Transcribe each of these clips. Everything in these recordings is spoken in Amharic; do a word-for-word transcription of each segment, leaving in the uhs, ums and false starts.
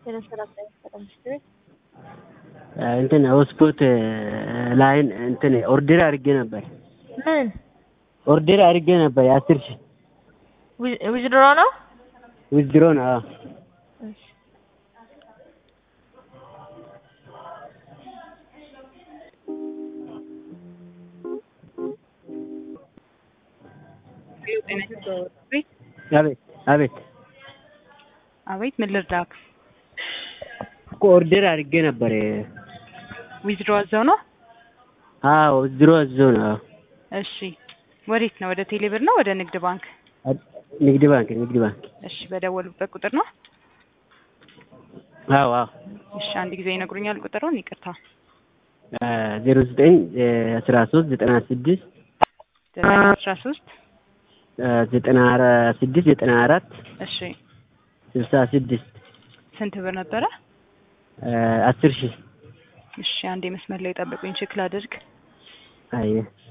እንትን ሆስፖት ላይን እንትን ኦርደር አድርጌ ነበር። ምን ኦርደር አድርጌ ነበር አስር ሺህ ዊዝድሮ ነው ዊዝድሮ ነው። እሺ አቤት አቤት አቤት ምን ልርዳክ? ኦርደር አድርጌ ነበር። ዊዝድሮ አዘው ነው? አዎ ዊዝድሮ አዘው ነው። እሺ ወዴት ነው? ወደ ቴሌብር ነው ወደ ንግድ ባንክ? ንግድ ባንክ ንግድ ባንክ። እሺ በደወሉበት ቁጥር ነው? አዎ አዎ። እሺ አንድ ጊዜ ይነግሩኛል ቁጥሩን? ይቅርታ ዜሮ ዘጠኝ አስራ ሶስት ዘጠና ስድስት አስራ ሶስት ዘጠና ስድስት ዘጠና አራት እሺ ስልሳ ስድስት ስንት ብር ነበረ? አስር ሺህ እሺ አንዴ መስመር ላይ ጠብቁኝ ቼክ ላድርግ። አይ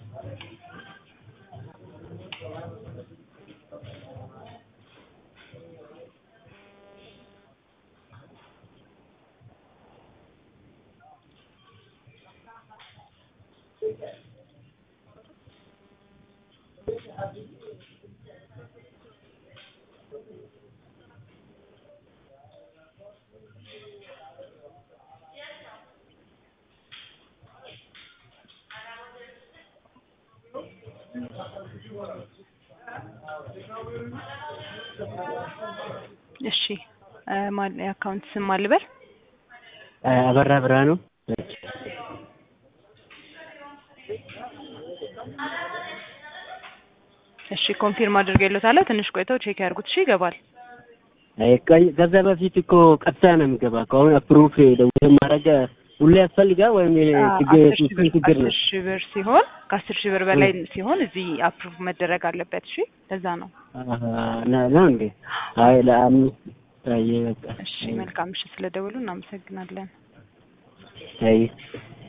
እሺ ማን የአካውንት ስም አልበል? አበራ ብርሃኑ። እሺ ኮንፊርም አድርጌልዎታለሁ። ትንሽ ቆይተው ቼክ ያድርጉት። እሺ ይገባል። አይ ከዛ በፊት እኮ ቀጥታ ነው የሚገባው። አሁን አፕሩቭ ደውዬ ማድረግ ሁሌ ያስፈልጋል ወይም ችግር ችግር ነው? አስር ሺህ ብር ሲሆን ከአስር ሺህ ብር በላይ ሲሆን እዚህ አፕሩቭ መደረግ አለበት። እሺ ለዛ ነው። አሃ ነው እንዴ? አይ ለአምስት አይ በቃ እሺ መልካም። እሺ ስለደወሉ እናመሰግናለን። አይ